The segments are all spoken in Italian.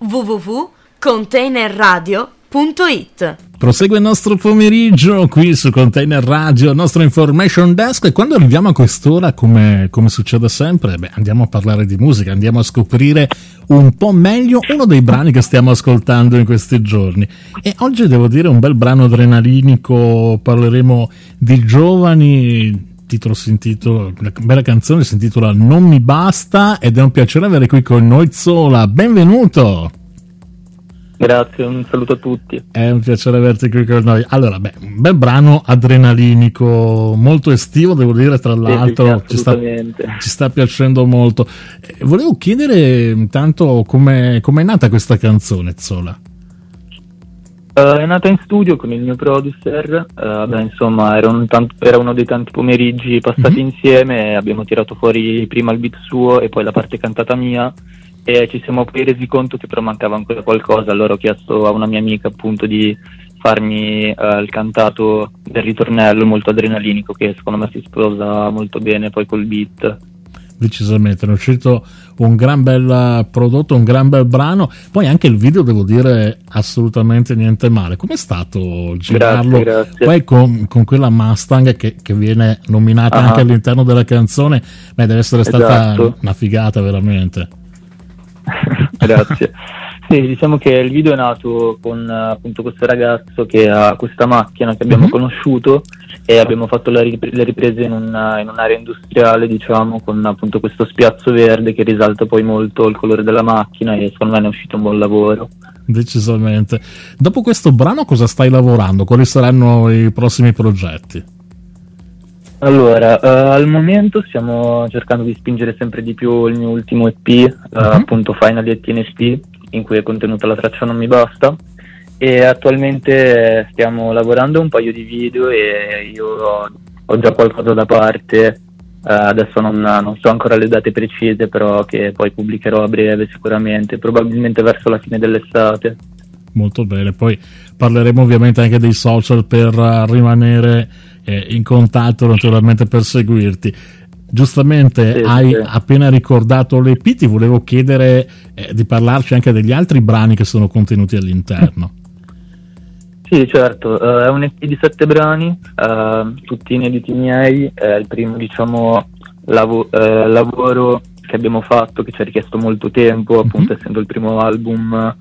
www.containerradio.it. Prosegue il nostro pomeriggio qui su Container Radio, il nostro information desk, e quando arriviamo a quest'ora, come succede sempre, andiamo a parlare di musica, andiamo a scoprire un po' meglio uno dei brani che stiamo ascoltando in questi giorni. E oggi devo dire un bel brano adrenalinico, parleremo di giovani. La bella canzone si intitola Non mi basta ed è un piacere avere qui con noi Zola. Benvenuto. Grazie, un saluto a tutti. È un piacere averti qui con noi. Allora, un bel brano adrenalinico, molto estivo, devo dire, tra l'altro, sì, ci sta piacendo molto. Volevo chiedere intanto com'è nata questa canzone, Zola. È nata in studio con il mio producer, insomma era uno dei tanti pomeriggi passati insieme e abbiamo tirato fuori prima il beat suo e poi la parte cantata mia, e ci siamo poi resi conto che però mancava ancora qualcosa. Allora ho chiesto a una mia amica appunto di farmi il cantato del ritornello molto adrenalinico, che secondo me si sposa molto bene poi col beat. Decisamente, è uscito un gran bel prodotto, un gran bel brano. Poi anche il video, devo dire, assolutamente niente male. Com'è stato girarlo? Grazie. Poi con quella Mustang che viene nominata anche all'interno della canzone, deve essere stata una figata veramente. Grazie. Sì, diciamo che il video è nato con appunto questo ragazzo che ha questa macchina che abbiamo conosciuto, e abbiamo fatto le riprese in un'area industriale, diciamo, con appunto questo spiazzo verde che risalta poi molto il colore della macchina, e secondo me ne è uscito un buon lavoro. Decisamente. Dopo questo brano cosa stai lavorando? Quali saranno i prossimi progetti? Allora, al momento stiamo cercando di spingere sempre di più il mio ultimo EP, appunto Finally at TNSP, in cui è contenuta la traccia Non mi basta, e attualmente stiamo lavorando un paio di video e io ho già qualcosa da parte. Adesso non so ancora le date precise, però che poi pubblicherò a breve sicuramente, probabilmente verso la fine dell'estate. Molto bene, poi parleremo ovviamente anche dei social per rimanere in contatto, naturalmente, per seguirti. Giustamente hai appena ricordato l'EP, ti volevo chiedere di parlarci anche degli altri brani che sono contenuti all'interno. Sì, certo, è un EP di 7 brani, tutti inediti miei. È il primo, diciamo, lavoro che abbiamo fatto, che ci ha richiesto molto tempo, appunto essendo il primo album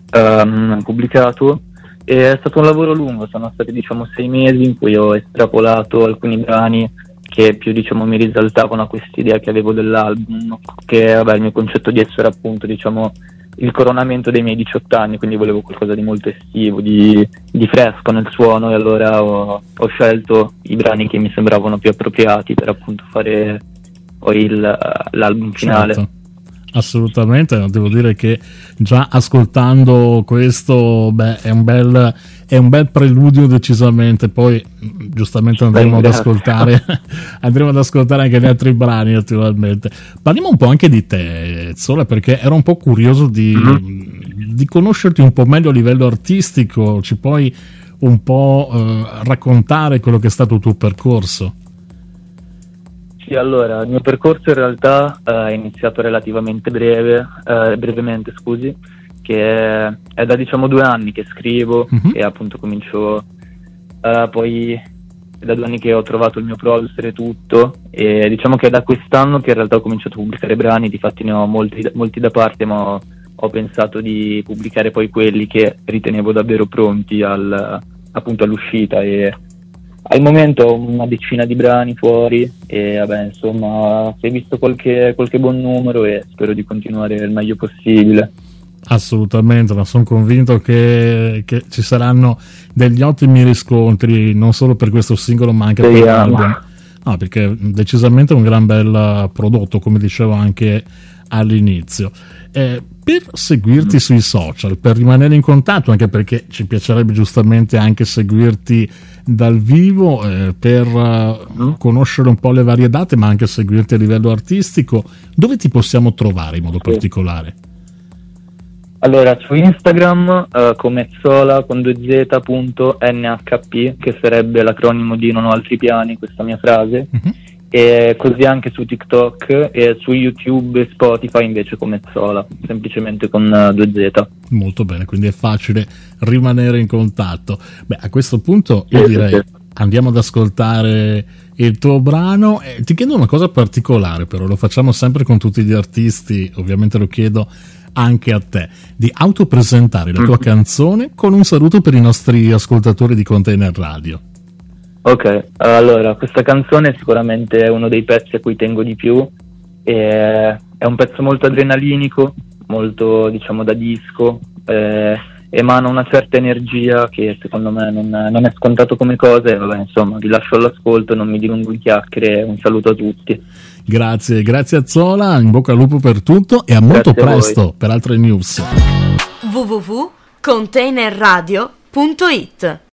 pubblicato, e è stato un lavoro lungo. Sono stati, diciamo, 6 mesi in cui ho estrapolato alcuni brani che più, diciamo, mi risaltavano a quest'idea che avevo dell'album, che il mio concetto di esso era appunto, diciamo, il coronamento dei miei 18 anni, quindi volevo qualcosa di molto estivo, di fresco nel suono, e allora ho scelto i brani che mi sembravano più appropriati per appunto fare poi l'album finale. Certo. Assolutamente, devo dire che già ascoltando questo è un bel preludio, decisamente. Poi giustamente andremo ad ascoltare anche gli altri brani, naturalmente. Parliamo un po' anche di te, Zola, perché ero un po' curioso di conoscerti un po' meglio a livello artistico. Ci puoi un po' raccontare quello che è stato il tuo percorso? Sì, allora, il mio percorso in realtà è iniziato relativamente brevemente, che è da, diciamo, 2 anni che scrivo, e appunto comincio, poi è da 2 anni che ho trovato il mio producer e tutto, e diciamo che è da quest'anno che in realtà ho cominciato a pubblicare brani. Difatti ne ho molti da parte, ma ho pensato di pubblicare poi quelli che ritenevo davvero pronti appunto all'uscita, e al momento ho una decina di brani fuori, e insomma, si è visto qualche buon numero, e spero di continuare il meglio possibile. Assolutamente, ma sono convinto che ci saranno degli ottimi riscontri, non solo per questo singolo ma anche per l'album. No, perché decisamente è un gran bel prodotto, come dicevo anche all'inizio. Per seguirti sui social, per rimanere in contatto, anche perché ci piacerebbe giustamente anche seguirti dal vivo, per conoscere un po' le varie date, ma anche seguirti a livello artistico, dove ti possiamo trovare in modo particolare? Allora, su Instagram come Zola con 2z.nhp, che sarebbe l'acronimo di Non ho altri piani, questa mia frase, e così anche su TikTok, e su YouTube e Spotify invece come Zola, semplicemente con 2Z. Molto bene, quindi è facile rimanere in contatto. Beh, a questo punto io direi andiamo ad ascoltare il tuo brano. Ti chiedo una cosa particolare, però lo facciamo sempre con tutti gli artisti, ovviamente lo chiedo anche a te, di autopresentare la tua canzone con un saluto per i nostri ascoltatori di Container Radio. Ok, allora questa canzone sicuramente è uno dei pezzi a cui tengo di più, è un pezzo molto adrenalinico, molto diciamo da disco, emana una certa energia che secondo me non è scontato come cosa, e vabbè, insomma, vi lascio all'ascolto, non mi dilungo in chiacchiere, un saluto a tutti. Grazie a Zola, in bocca al lupo per tutto e a molto presto per altre news. www.containerradio.it